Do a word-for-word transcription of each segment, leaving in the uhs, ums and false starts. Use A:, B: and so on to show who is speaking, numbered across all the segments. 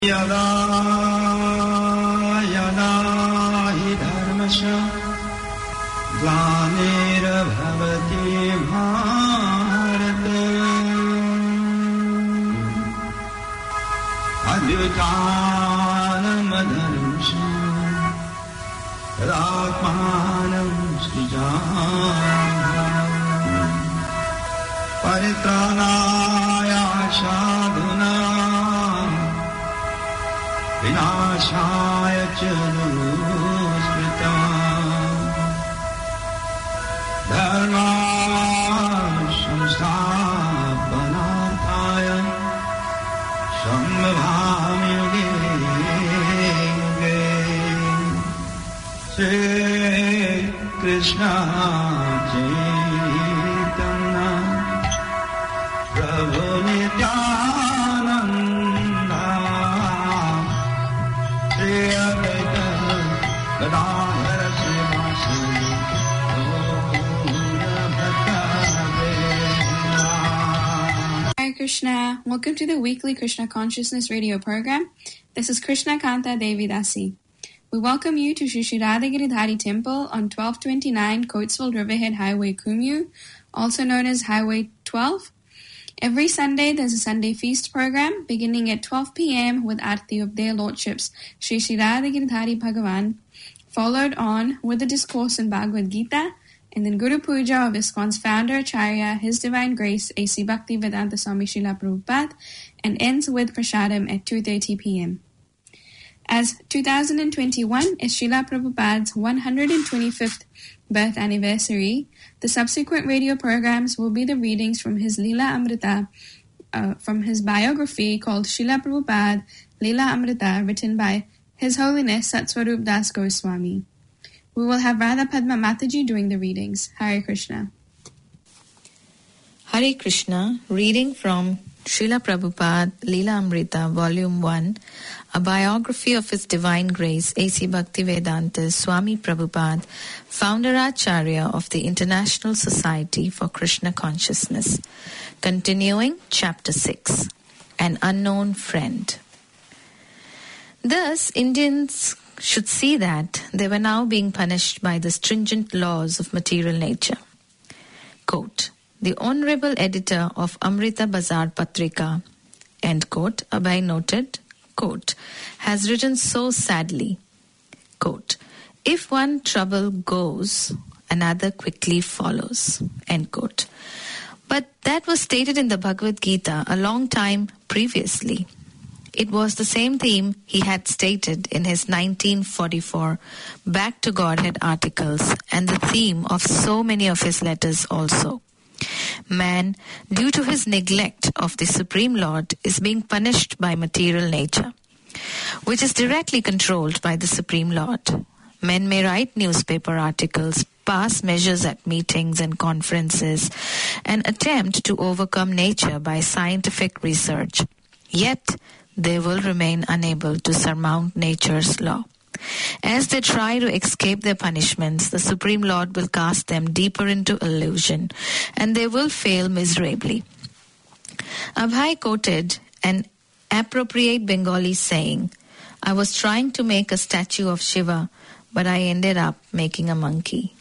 A: Yada yada hi dharmasya glanira bhavati bharata adyutanam adharmasya tadatmanam srijanam paritranaya sadhuna Vinashaya Chanusmritam Dharma Samsthapanarthaya Sambhavami Yuge Shri Krishna Chaitanya Prabhu Nityananda
B: Hare Krishna. Welcome to the weekly Krishna Consciousness radio program. This is Krishna Kanta Devi Dasi. We welcome you to Shri Shri Radha Giridhari Temple on twelve twenty-nine Coatesville Riverhead Highway, Kumu, also known as Highway twelve. Every Sunday, there's a Sunday feast program beginning at twelve p.m. with Aarti of their Lordships, Shri Shri Radha Giridhari Bhagavan, followed on with a discourse in Bhagavad Gita, and then Guru Puja of ISKCON's founder Acharya, His Divine Grace, A C Bhaktivedanta Swami Srila Prabhupada, and ends with Prasadam at two thirty p.m. As two thousand twenty-one is Srila Prabhupada's one hundred twenty-fifth birth anniversary, the subsequent radio programs will be the readings from his Leela Amrita, uh, from his biography called Srila Prabhupada Leela Amrita, written by His Holiness Satswarup Das Goswami. We will have Radha Padma Mataji doing the readings. Hare Krishna.
C: Hare Krishna, reading from Srila Prabhupada Leela Amrita, Volume one, a biography of His Divine Grace, A C Bhaktivedanta Swami Prabhupada, founder Acharya of the International Society for Krishna Consciousness. Continuing, Chapter six, An Unknown Friend. Thus, Indians should see that they were now being punished by the stringent laws of material nature. Quote, the Honorable Editor of Amrita Bazar Patrika, end quote, Abhay noted, quote, has written so sadly, quote, if one trouble goes, another quickly follows, end quote. But that was stated in the Bhagavad Gita a long time previously. It was the same theme he had stated in his nineteen forty-four Back to Godhead articles and the theme of so many of his letters also. Man, due to his neglect of the Supreme Lord, is being punished by material nature, which is directly controlled by the Supreme Lord. Men may write newspaper articles, pass measures at meetings and conferences, and attempt to overcome nature by scientific research. Yet, they will remain unable to surmount nature's law. As they try to escape their punishments, the Supreme Lord will cast them deeper into illusion, and they will fail miserably. Abhay quoted an appropriate Bengali saying, I was trying to make a statue of Shiva, but I ended up making a monkey.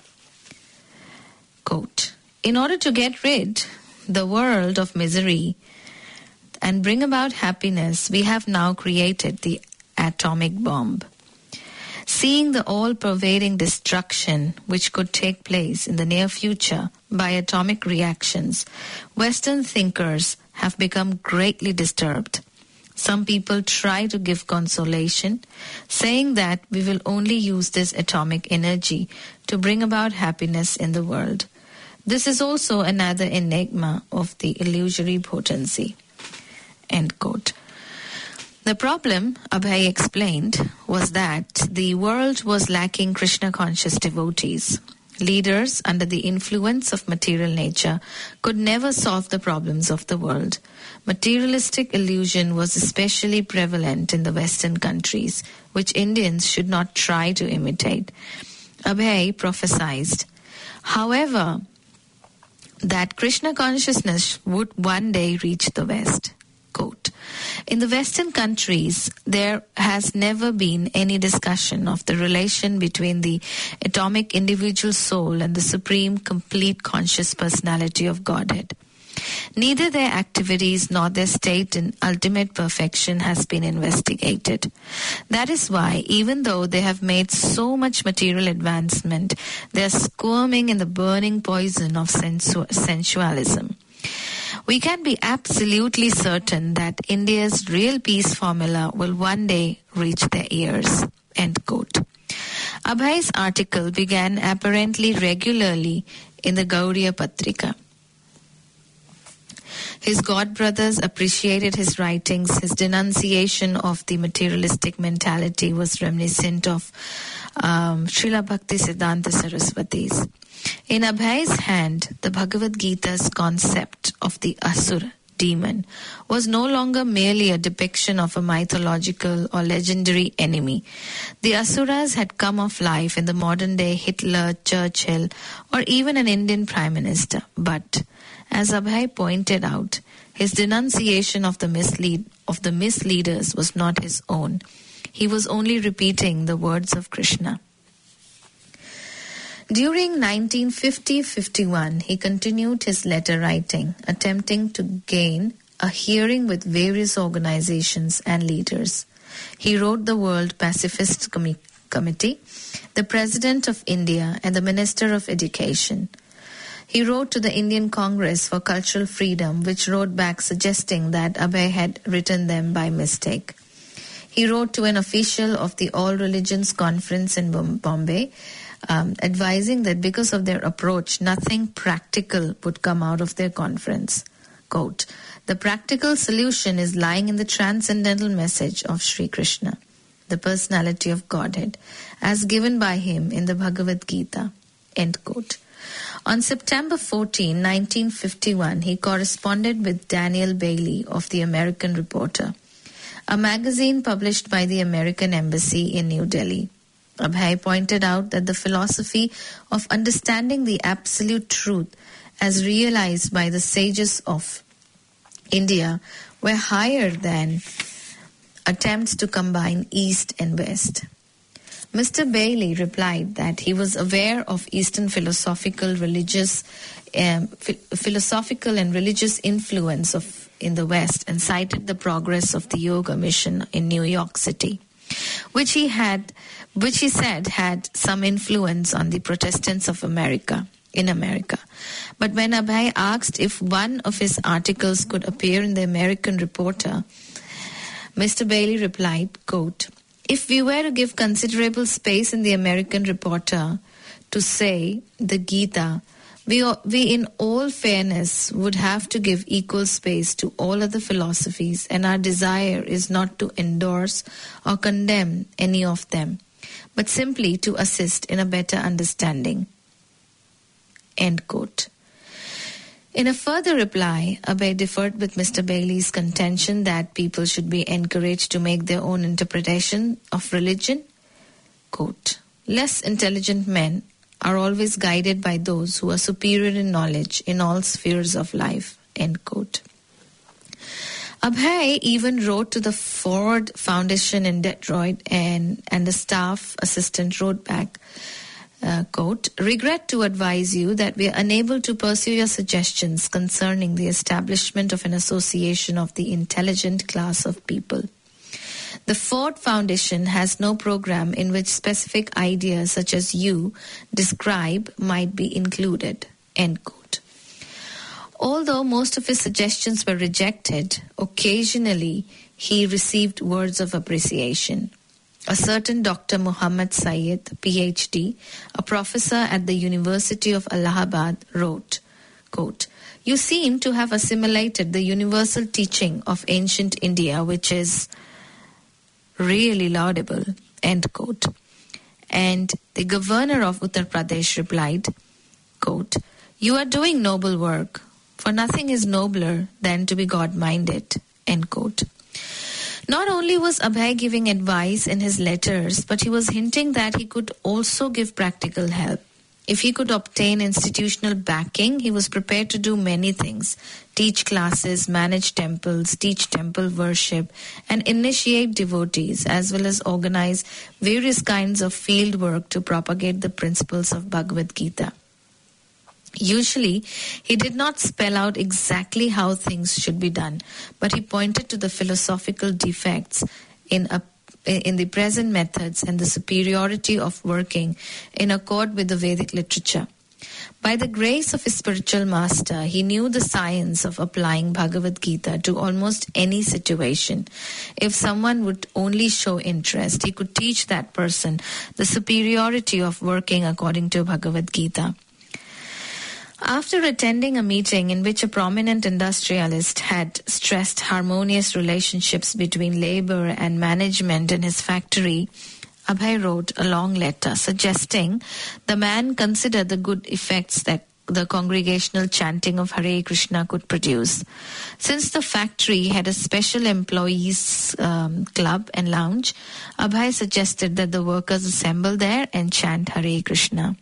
C: Quote, in order to get rid the world of misery and bring about happiness, we have now created the atomic bomb. Seeing the all-pervading destruction which could take place in the near future by atomic reactions, Western thinkers have become greatly disturbed. Some people try to give consolation, saying that we will only use this atomic energy to bring about happiness in the world. This is also another enigma of the illusory potency. End quote. The problem, Abhay explained, was that the world was lacking Krishna-conscious devotees. Leaders under the influence of material nature could never solve the problems of the world. Materialistic illusion was especially prevalent in the Western countries, which Indians should not try to imitate. Abhay prophesied, however, that Krishna consciousness would one day reach the West. Quote, in the Western countries, there has never been any discussion of the relation between the atomic individual soul and the supreme, complete conscious personality of Godhead. Neither their activities nor their state in ultimate perfection has been investigated. That is why, even though they have made so much material advancement, they are squirming in the burning poison of sensu- sensualism. We can be absolutely certain that India's real peace formula will one day reach their ears. End quote. Abhay's article began apparently regularly in the Gauriya Patrika. His godbrothers appreciated his writings. His denunciation of the materialistic mentality was reminiscent of um, Srila Bhakti Siddhanta Saraswati's. In Abhay's hand, the Bhagavad Gita's concept of the Asura, demon, was no longer merely a depiction of a mythological or legendary enemy. The Asuras had come of life in the modern day Hitler, Churchill, or even an Indian Prime Minister. But, as Abhay pointed out, his denunciation of the mislead of the misleaders was not his own. He was only repeating the words of Krishna. During nineteen fifty to fifty-one, he continued his letter writing, attempting to gain a hearing with various organizations and leaders. He wrote the World Pacifist Com- Committee, the President of India, and the Minister of Education. He wrote to the Indian Congress for Cultural Freedom, which wrote back suggesting that Abhay had written them by mistake. He wrote to an official of the All Religions Conference in Bombay, Um, advising that because of their approach, nothing practical would come out of their conference. Quote, the practical solution is lying in the transcendental message of Sri Krishna, the personality of Godhead, as given by him in the Bhagavad Gita. End quote. On September fourteenth, nineteen fifty-one, he corresponded with Daniel Bailey of the American Reporter, a magazine published by the American Embassy in New Delhi. Abhay pointed out that the philosophy of understanding the absolute truth as realized by the sages of India were higher than attempts to combine East and West. Mister Bailey replied that he was aware of Eastern philosophical, religious, um, ph- philosophical and religious influence of in the West, and cited the progress of the Yoga Mission in New York City, which he had, which he said had some influence on the Protestants of America, in America. But when Abhay asked if one of his articles could appear in the American Reporter, Mister Bailey replied, quote, if we were to give considerable space in the American Reporter to say the Gita, we, we in all fairness would have to give equal space to all other philosophies, and our desire is not to endorse or condemn any of them, but simply to assist in a better understanding. End quote. In a further reply, Abhay differed with Mister Bailey's contention that people should be encouraged to make their own interpretation of religion. Quote, less intelligent men are always guided by those who are superior in knowledge in all spheres of life. End quote. Abhay even wrote to the Ford Foundation in Detroit, and, and the staff assistant wrote back, uh, quote, regret to advise you that we are unable to pursue your suggestions concerning the establishment of an association of the intelligent class of people. The Ford Foundation has no program in which specific ideas such as you describe might be included. End quote. Although most of his suggestions were rejected, occasionally he received words of appreciation. A certain Doctor Muhammad Syed, P H D, a professor at the University of Allahabad, wrote, quote, you seem to have assimilated the universal teaching of ancient India, which is really laudable, end quote. And the governor of Uttar Pradesh replied, quote, you are doing noble work, for nothing is nobler than to be God-minded, end quote. Not only was Abhay giving advice in his letters, but he was hinting that he could also give practical help. If he could obtain institutional backing, he was prepared to do many things: teach classes, manage temples, teach temple worship, and initiate devotees, as well as organize various kinds of field work to propagate the principles of Bhagavad Gita. Usually, he did not spell out exactly how things should be done, but he pointed to the philosophical defects in a in the present methods and the superiority of working in accord with the Vedic literature. By the grace of his spiritual master, he knew the science of applying Bhagavad Gita to almost any situation. If someone would only show interest, he could teach that person the superiority of working according to Bhagavad Gita. After attending a meeting in which a prominent industrialist had stressed harmonious relationships between labor and management in his factory, Abhay wrote a long letter suggesting the man consider the good effects that the congregational chanting of Hare Krishna could produce. Since the factory had a special employees um, club and lounge, Abhay suggested that the workers assemble there and chant Hare Krishna.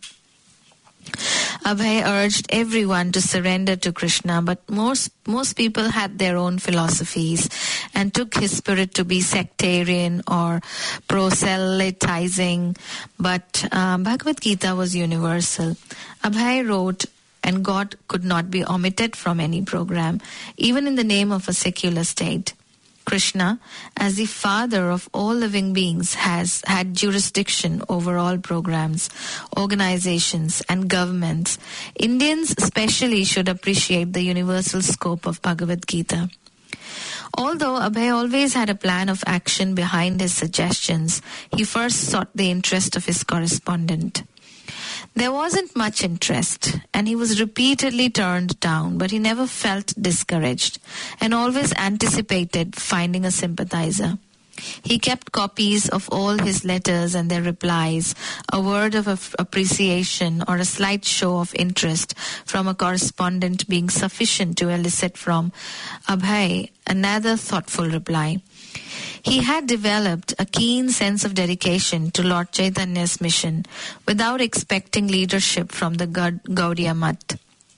C: Abhay urged everyone to surrender to Krishna, but most most people had their own philosophies and took his spirit to be sectarian or proselytizing. But uh, Bhagavad Gita was universal. Abhay wrote, and God could not be omitted from any program, even in the name of a secular state. Krishna, as the father of all living beings, has had jurisdiction over all programs, organizations, and governments. Indians especially should appreciate the universal scope of Bhagavad Gita. Although Abhay always had a plan of action behind his suggestions, he first sought the interest of his correspondent. There wasn't much interest, and he was repeatedly turned down, but he never felt discouraged and always anticipated finding a sympathizer. He kept copies of all his letters and their replies, a word of appreciation or a slight show of interest from a correspondent being sufficient to elicit from Abhay another thoughtful reply. He had developed a keen sense of dedication to Lord Chaitanya's mission without expecting leadership from the Gaudiya Math.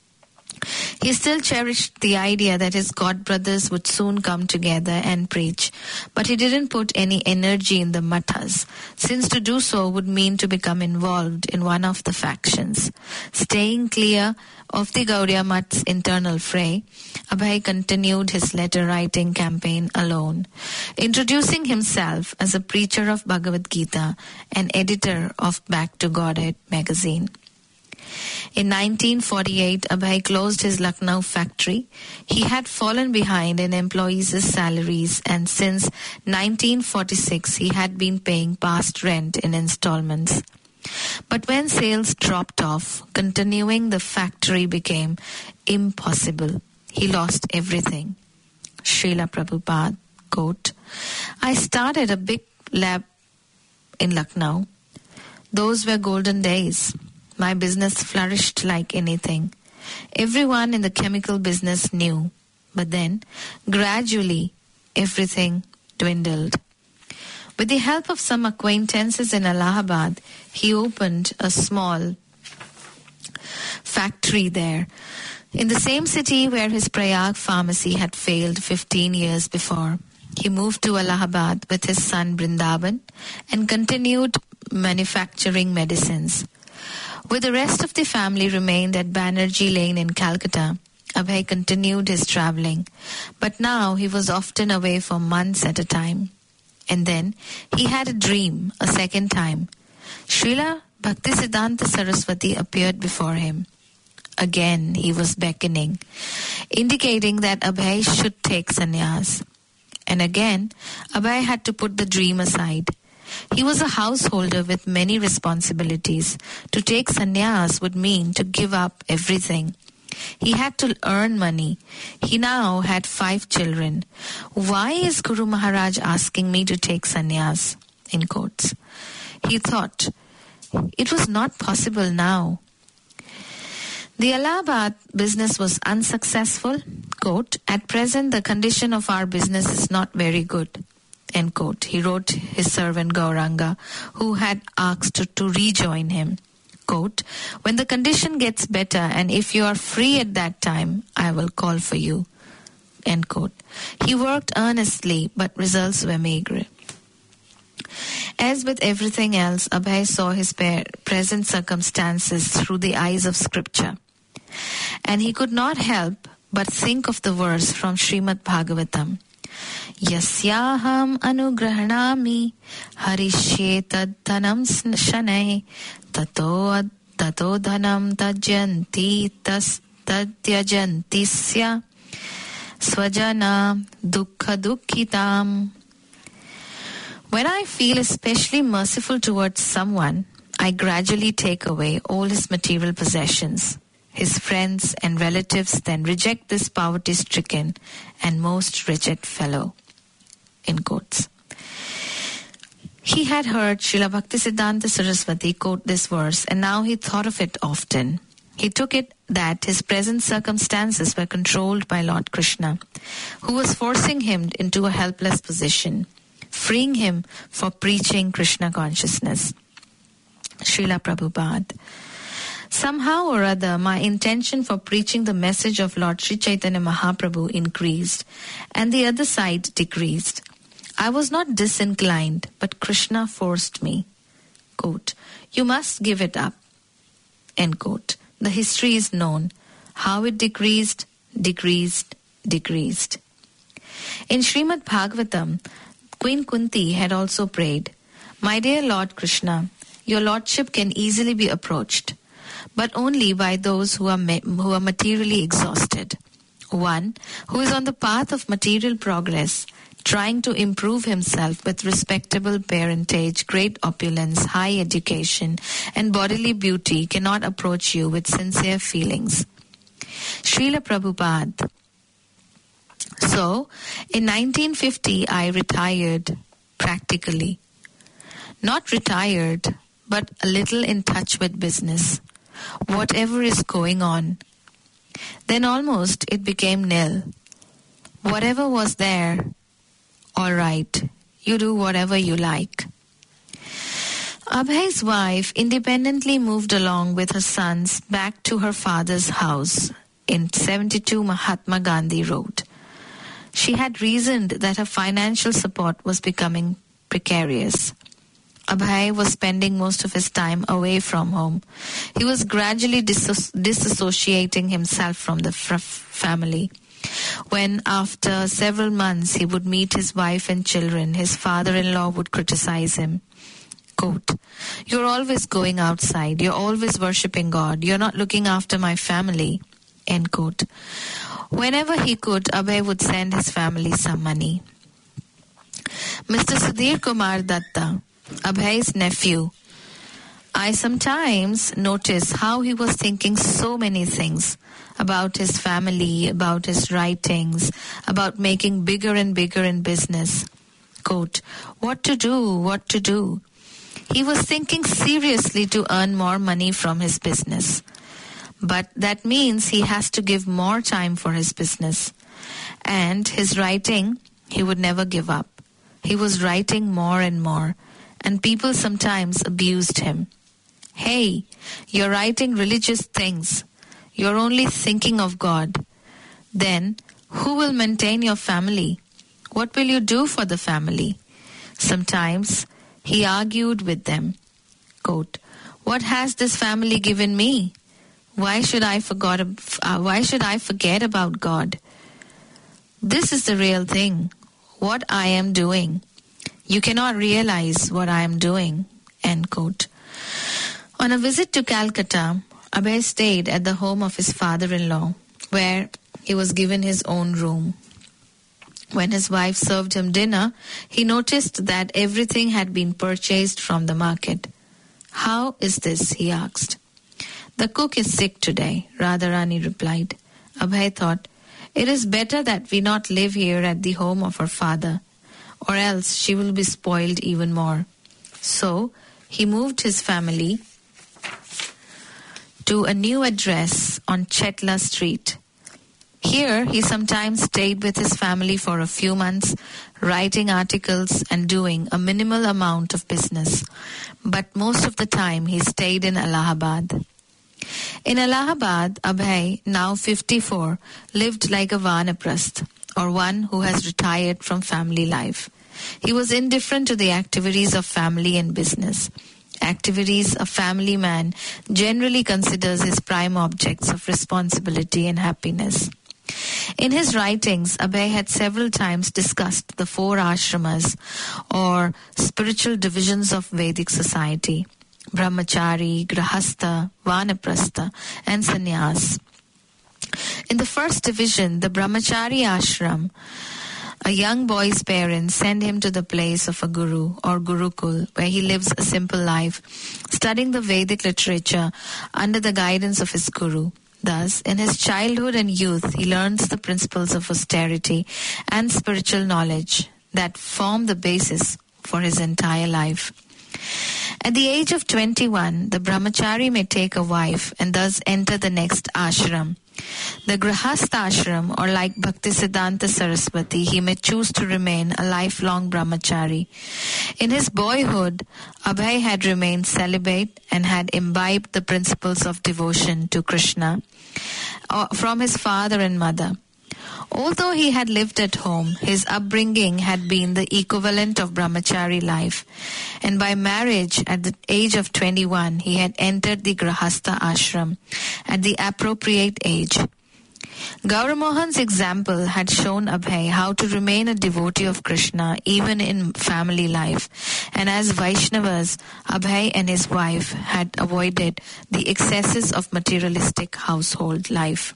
C: He still cherished the idea that his god brothers would soon come together and preach, but he didn't put any energy in the mathas, since to do so would mean to become involved in one of the factions. Staying clear of the Gaudiya Math's internal fray, Abhay continued his letter-writing campaign alone, introducing himself as a preacher of Bhagavad Gita and editor of Back to Godhead magazine. In nineteen forty-eight, Abhay closed his Lucknow factory. He had fallen behind in employees' salaries, and since nineteen forty-six he had been paying past rent in installments. But when sales dropped off, continuing the factory became impossible. He lost everything. Srila Prabhupada, quote, I started a big lab in Lucknow. Those were golden days. My business flourished like anything. Everyone in the chemical business knew. But then, gradually, everything dwindled. With the help of some acquaintances in Allahabad, he opened a small factory there, in the same city where his Prayag pharmacy had failed fifteen years before. He moved to Allahabad with his son Brindaban and continued manufacturing medicines. With the rest of the family remained at Banerjee Lane in Calcutta, Abhay continued his travelling, but now he was often away for months at a time. And then he had a dream a second time. Srila Bhaktisiddhanta Saraswati appeared before him. Again he was beckoning, indicating that Abhay should take sannyas. And again, Abhay had to put the dream aside. He was a householder with many responsibilities. To take sannyas would mean to give up everything. He had to earn money. He now had five children. Why is Guru Maharaj asking me to take sannyas? In quotes. He thought, it was not possible now. The Allahabad business was unsuccessful. Quote, at present the condition of our business is not very good. End quote. He wrote his servant Gauranga, who had asked to, to rejoin him. Quote, when the condition gets better and if you are free at that time, I will call for you. End quote. He worked earnestly, but results were meager. As with everything else, Abhay saw his present circumstances through the eyes of scripture. And he could not help but think of the verse from Srimad Bhagavatam. Yasyaham anugrahanami harishye tad dhanam shanai tato tato dhanam tajyanti tas tadyajanti sya swajana dukkha dukkhitam. When I feel especially merciful towards someone, I gradually take away all his material possessions. His friends and relatives then reject this poverty-stricken and most wretched fellow. In quotes. He had heard Srila Bhaktisiddhanta Saraswati quote this verse, and now he thought of it often. He took it that his present circumstances were controlled by Lord Krishna, who was forcing him into a helpless position, freeing him for preaching Krishna consciousness. Srila Prabhupada. Somehow or other, my intention for preaching the message of Lord Sri Chaitanya Mahaprabhu increased, and the other side decreased. I was not disinclined, but Krishna forced me. Quote, you must give it up. End quote. The history is known. How it decreased, decreased, decreased. In Srimad Bhagavatam, Queen Kunti had also prayed, my dear Lord Krishna, your lordship can easily be approached, but only by those who are ma- who are materially exhausted. One who is on the path of material progress, trying to improve himself with respectable parentage, great opulence, high education, and bodily beauty cannot approach you with sincere feelings. Srila Prabhupada. So, in nineteen fifty, I retired practically. Not retired, but a little in touch with business. Whatever is going on. Then almost it became nil. Whatever was there, all right, you do whatever you like. Abhay's wife independently moved along with her sons back to her father's house in seventy-two Mahatma Gandhi Road. She had reasoned that her financial support was becoming precarious. Abhay was spending most of his time away from home. He was gradually disso- disassociating himself from the fr- family. When, after several months, he would meet his wife and children, his father-in-law would criticize him. Quote, you're always going outside. You're always worshipping God. You're not looking after my family. End quote. Whenever he could, Abhay would send his family some money. Mister Sudhir Kumar Datta, Abhay's nephew, I sometimes notice how he was thinking so many things about his family, about his writings, about making bigger and bigger in business. Quote, what to do, what to do. He was thinking seriously to earn more money from his business. But that means he has to give more time for his business. And his writing, he would never give up. He was writing more and more. And people sometimes abused him. Hey, you're writing religious things. You're only thinking of God. Then, who will maintain your family? What will you do for the family? Sometimes, he argued with them. Quote, what has this family given me? Why should I forgot, uh, why should I forget about God? This is the real thing. What I am doing. You cannot realize what I am doing. End quote. On a visit to Calcutta, Abhay stayed at the home of his father-in-law, where he was given his own room. When his wife served him dinner, he noticed that everything had been purchased from the market. How is this? He asked. The cook is sick today, Radharani replied. Abhay thought, it is better that we not live here at the home of her father, or else she will be spoiled even more. So, he moved his family to a new address on Chetla Street. Here, he sometimes stayed with his family for a few months, writing articles and doing a minimal amount of business. But most of the time, he stayed in Allahabad. In Allahabad, Abhay, now fifty-four, lived like a vanaprasth, or one who has retired from family life. He was indifferent to the activities of family and business. Activities a family man generally considers his prime objects of responsibility and happiness. In his writings, Abhay had several times discussed the four ashramas, or spiritual divisions of Vedic society: Brahmachari, Grahastha, Vanaprastha, and Sannyas. In the first division, the Brahmachari ashram, a young boy's parents send him to the place of a guru or gurukul, where he lives a simple life, studying the Vedic literature under the guidance of his guru. Thus, in his childhood and youth, he learns the principles of austerity and spiritual knowledge that form the basis for his entire life. At the age of twenty-one, the brahmachari may take a wife and thus enter the next ashram. The Grahastha ashram, or like Bhaktisiddhanta Saraswati, he may choose to remain a lifelong brahmachari. In his boyhood, Abhay had remained celibate and had imbibed the principles of devotion to Krishna from his father and mother. Although he had lived at home, his upbringing had been the equivalent of brahmachari life, and by marriage at the age of twenty-one, he had entered the Grahastha ashram at the appropriate age. Gauramohan's example had shown Abhay how to remain a devotee of Krishna even in family life, and as Vaishnavas, Abhay and his wife had avoided the excesses of materialistic household life.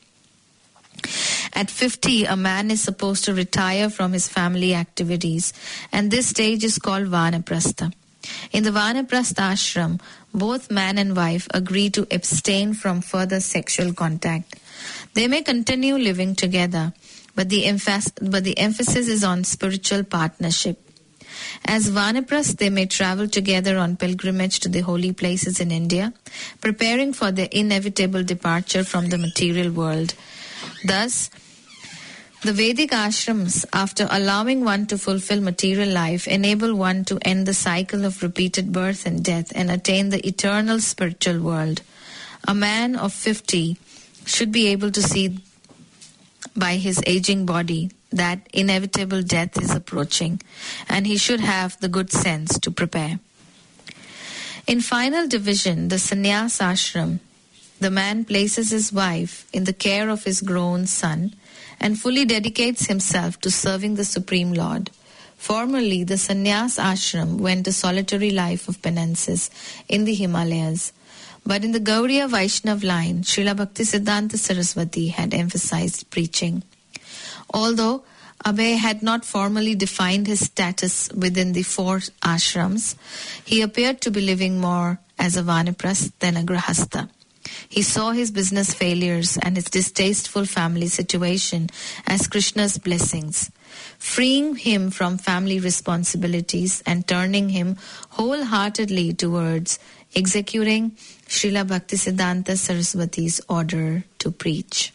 C: At fifty, a man is supposed to retire from his family activities, and this stage is called Vanaprastha. In the Vanaprastha ashram, both man and wife agree to abstain from further sexual contact. They may continue living together, but the, emph- but the emphasis is on spiritual partnership. As Vanaprasth, they may travel together on pilgrimage to the holy places in India, preparing for their inevitable departure from the material world. Thus, the Vedic ashrams, after allowing one to fulfill material life, enable one to end the cycle of repeated birth and death and attain the eternal spiritual world. A man of fifty should be able to see by his aging body that inevitable death is approaching, and he should have the good sense to prepare. In final division, the sannyas ashram, the man places his wife in the care of his grown son and fully dedicates himself to serving the Supreme Lord. Formerly, the sannyas ashram went a solitary life of penances in the Himalayas. But in the Gaudiya Vaishnav line, Srila Bhaktisiddhanta Saraswati had emphasized preaching. Although Abhay had not formally defined his status within the four ashrams, he appeared to be living more as a vanaprasth than a grahastha. He saw his business failures and his distasteful family situation as Krishna's blessings, freeing him from family responsibilities and turning him wholeheartedly towards executing Srila Bhaktisiddhanta Saraswati's order to preach.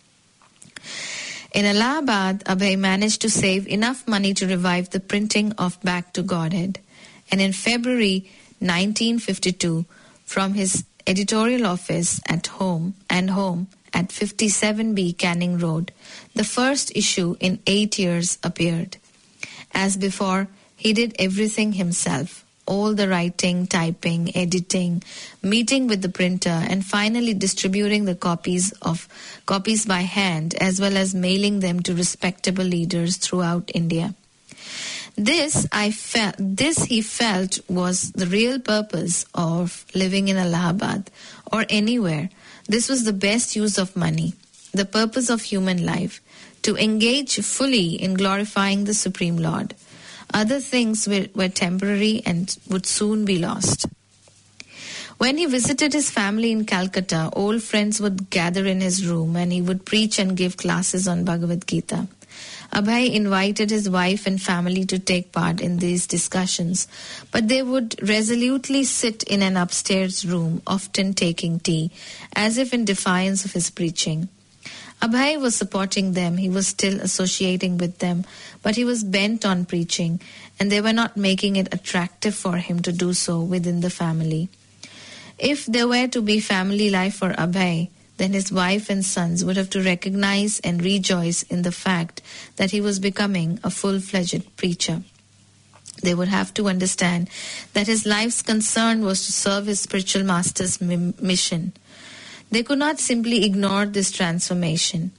C: In Allahabad, Abhay managed to save enough money to revive the printing of Back to Godhead, and in February nineteen fifty-two, from his editorial office at home and home at fifty-seven B Canning Road, the first issue in eight years appeared. As before, he did everything himself, all the writing, typing, editing, meeting with the printer, and finally distributing the copies of copies by hand, as well as mailing them to respectable leaders throughout India. This I felt. This he felt was the real purpose of living in Allahabad or anywhere. This was the best use of money, the purpose of human life, to engage fully in glorifying the Supreme Lord. Other things were, were temporary and would soon be lost. When he visited his family in Calcutta, old friends would gather in his room and he would preach and give classes on Bhagavad Gita. Abhay invited his wife and family to take part in these discussions, but they would resolutely sit in an upstairs room, often taking tea, as if in defiance of his preaching. Abhay was supporting them, he was still associating with them, but he was bent on preaching, and they were not making it attractive for him to do so within the family. If there were to be family life for Abhay, then his wife and sons would have to recognize and rejoice in the fact that he was becoming a full-fledged preacher. They would have to understand that his life's concern was to serve his spiritual master's m- mission. They could not simply ignore this transformation.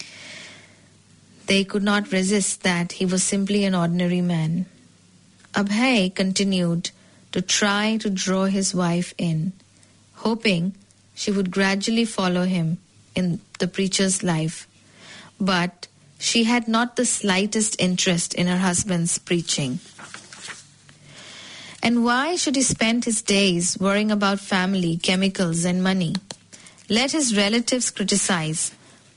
C: They could not resist that he was simply an ordinary man. Abhay continued to try to draw his wife in, hoping she would gradually follow him in the preacher's life. But she had not the slightest interest in her husband's preaching. And why should he spend his days worrying about family, chemicals, and money? Let his relatives criticize.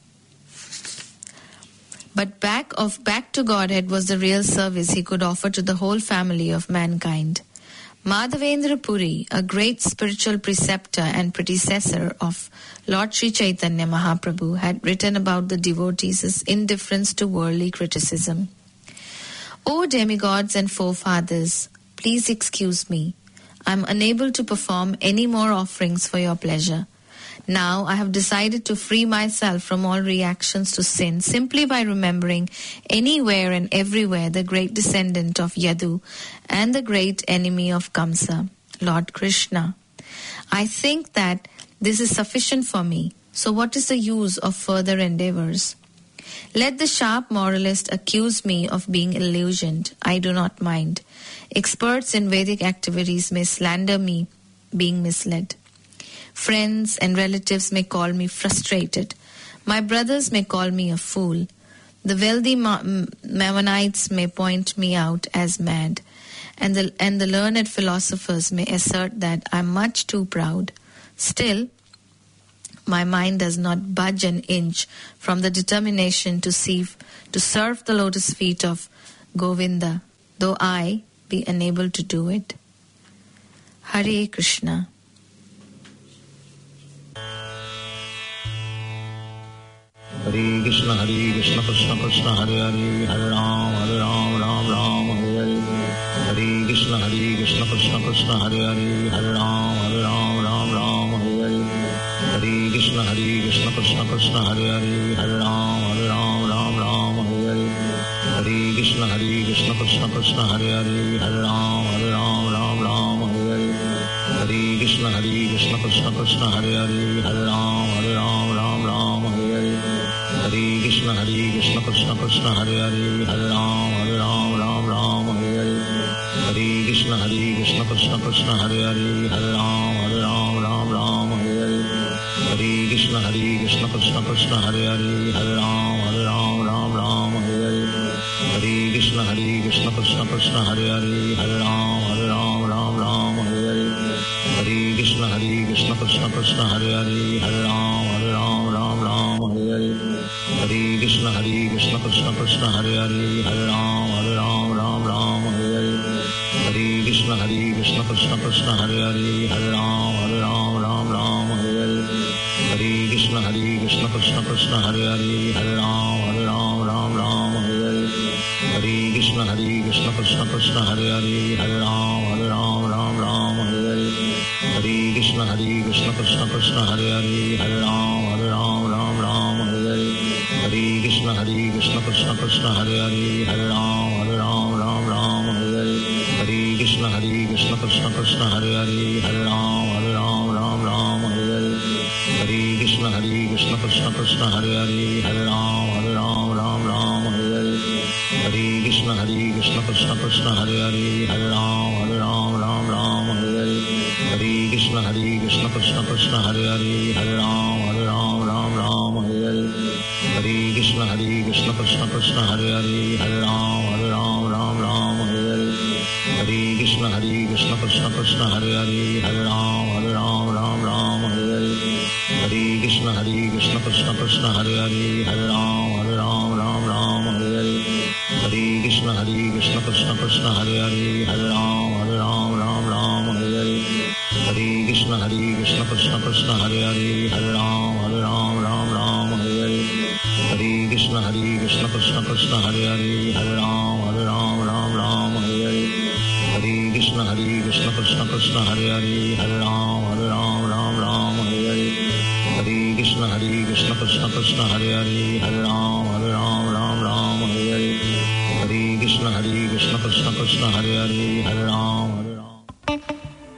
C: But back of back to Godhead was the real service he could offer to the whole family of mankind. Madhavendra Puri, a great spiritual preceptor and predecessor of Lord Sri Chaitanya Mahaprabhu, had written about the devotees' indifference to worldly criticism. O demigods and forefathers, please excuse me. I am unable to perform any more offerings for your pleasure. Now I have decided to free myself from all reactions to sin simply by remembering anywhere and everywhere the great descendant of Yadu and the great enemy of Kamsa, Lord Krishna. I think that this is sufficient for me. So what is the use of further endeavors? Let the sharp moralist accuse me of being illusioned. I do not mind. Experts in Vedic activities may slander me being misled. Friends and relatives may call me frustrated. My brothers may call me a fool. The wealthy Ma- Mammonites may point me out as mad. And the, and the learned philosophers may assert that I am much too proud. Still, my mind does not budge an inch from the determination to, see, to serve the lotus feet of Govinda, though I be unable to do it. Hare Krishna.
D: Hare Krishna, Hare Krishna, Krishna Krishna, Hare Hare, Hare Ram, Hare Ram, Ram Ram, Hare Hare. Hare Krishna, Hare Krishna, Krishna Krishna, Hare Hare, Hare Ram, Hare Ram, Ram Ram, Hare Hare. Hare Krishna, Hare Krishna, Krishna Krishna, Hare Hare, Hare Ram, Hare Ram, Ram Ram, Hare Hare. Hare Krishna, Hare Krishna, Krishna Krishna, Hare Hare, Hare Ram, Hare Ram, Ram Ram, Hare Hare. Hare Krishna, Hare Krishna, Krishna Krishna, Hare Hare, Hare Ram, Hare Ram, Ram Ram, Hare Hare. Hare Krishna, Hare Krishna, Krishna Krishna, Hare Hare, Hare Ram, Hare Ram, Ram Ram, Hare Hare. Hare Krishna, Hare Krishna, Krishna Krishna, Hare Hare, Hare Ram, Hare Ram, Ram Ram, Hare Hare. Hare Krishna, Hare Krishna, Krishna Krishna, Hare Hare, Hare Ram, Hare Ram, Ram Ram, Hare Hare. Hare Krishna, Hare Krishna, Krishna Krishna, Hare Hare, Hare Ram, Hare Ram, Ram Ram, Hare Hare. Hare Krishna, Hare Krishna, Krishna Krishna, Hare Hare, Hare Ram, Hare Ram, Ram Ram, Hare Hare. Hare Krishna, Hare Krishna, Krishna Krishna, Hare Hare, Hare Ram, Hare Ram, Ram Ram, Hare Hare. Hare Krishna, Hare Krishna, Krishna Krishna, Hare Hare, Hare Ram, Hare Ram, Ram Ram, Hare Hare. Hare Krishna, Hare Krishna, Krishna Krishna, Hare Hare, Hare Ram, Hare Ram, Ram Ram, Hare Hare. Hare Krishna, Hare Krishna, Krishna Krishna, Hare Hare, Hare Ram, Hare Ram, Ram Ram, Hare Hare. Hare Krishna, Hare Krishna, Krishna Krishna, Hare Hare, Hare Ram, Hare Ram, Ram Ram, Hare Hare. Hare Krishna, Hare Krishna, Krishna Krishna, Hare Hare, Hare Ram, Hare Ram, Ram Ram, Hare Hare. Hare Krishna, Hare Krishna, Krishna Krishna, Hare Hare, Hare Ram, Hare Ram, Ram Ram, Hare Hare. Hare Krishna, Hare Krishna, Krishna Krishna, Hare Hare, Hare Ram, Hare Ram, Ram Ram, Hare Hare. Hare Krishna, Hare Krishna, Krishna Krishna, Hare Hare, Hare Ram, Hare Ram, Ram Ram, Hare Hare. Hare Krishna, Hare Krishna, Krishna Krishna, Hare Hare, Hare Ram, Hare Ram, Ram Ram, Hare Hare. Hare Krishna, Hare Krishna, Krishna Krishna, Hare Hare, Hare Ram, Hare Ram, Ram Ram, Hare Hare. Hare Krishna, Hare Krishna, Krishna Krishna, Hare Hare, Hare Ram, Hare Ram, Ram Ram, Hare Hare. Hare Krishna, Hare Krishna, Krishna Krishna, Hare Hare, Hare Ram, Hare Ram, Ram Ram, Hare Hare. Hare Krishna, Hare Krishna, Krishna Krishna, Hare Hare, Hare Ram, Hare Ram, Ram Ram, Hare Hare. Hare Krishna, Hare Krishna, Krishna Krishna, Hare Hare, Hare Ram, Hare Ram, Ram Ram, Hare Hare. Krishna Krishna Krishna Hare Hare Hare Ram Hare Ram Ram Ram Hare Hare Hare Krishna Hare Krishna Krishna Krishna Hare Hare Hare Ram Hare Ram Ram Ram Hare Hare Hare Krishna Hare Krishna Krishna Krishna Hare Hare Hare Ram